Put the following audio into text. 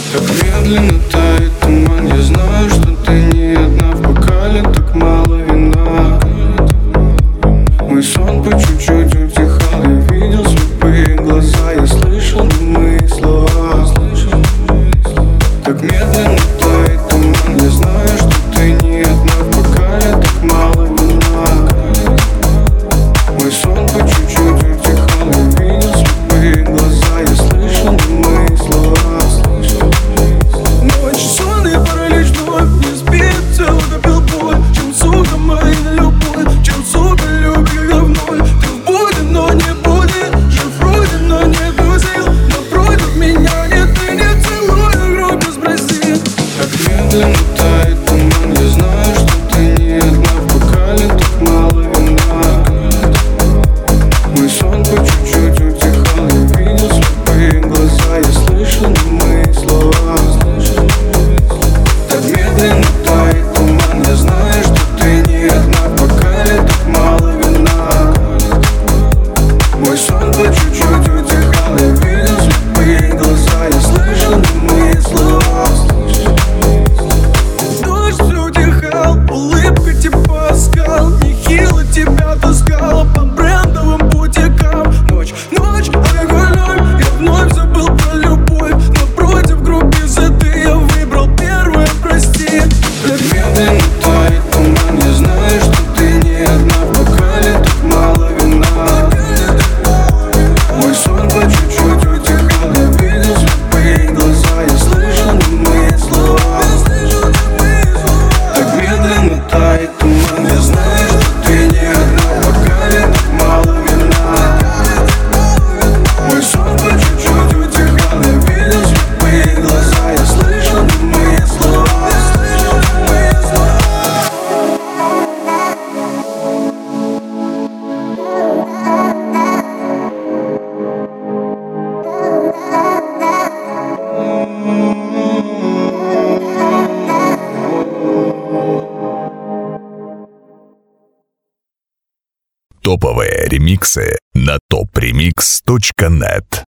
Так медленно тает туман. Я знаю, что ты не одна. В бокале так мало вина. Мой сон по чуть-чуть утихал. Я видел слепые глаза. Я слышал немые слова. Так медленно тает туман. Я знаю, что ты не одна. В бокале так мало вина. Мой сон по чуть-чуть утихал. Я видел слепые глаза. Я слышал немые слова. Ночь, сон и паралич вновь не спит. Целый допил боль. Чем сука моя любовь, чем сука люблю я вновь. Ты в буде, но не будешь. Жив вроде, но не грузил. Напротив меня нет, ты не целуй грудь без Бразилии. Так медленно тает туман. Я знаю, что ты не одна. В бокале так мало вина. Мой сон по чуть-чуть утихал. Я видел слепые глаза. Я слышал немые слова. Так медленно тает туман. Я знаю, что ты не одна. В бокале так мало вина. Мой сон по чуть-чуть утихал. Я видел слепые глаза. Я слышал немые слова. Дождь утихал, улыбка типа скал. Нехило тебя таскала по брендовым бутикам. Ночь, алкоголь. Я вновь забыл про любовь. Напротив группы ты я выбрал первое, прости. Так медленно тает туман. Я знаю, что ты не одна. В бокале так мало вина. Мой сон по чуть-чуть утихал. Я видел слепые глаза. Я слышал немые слова. Так медленно тает туман. Я знаю, что ты не одна. В бокале так мало вина. Мой сон по чуть-чуть утихал. Я видел слепые глаза. Я слышал немые слова. Топовые ремиксы на topremix.net.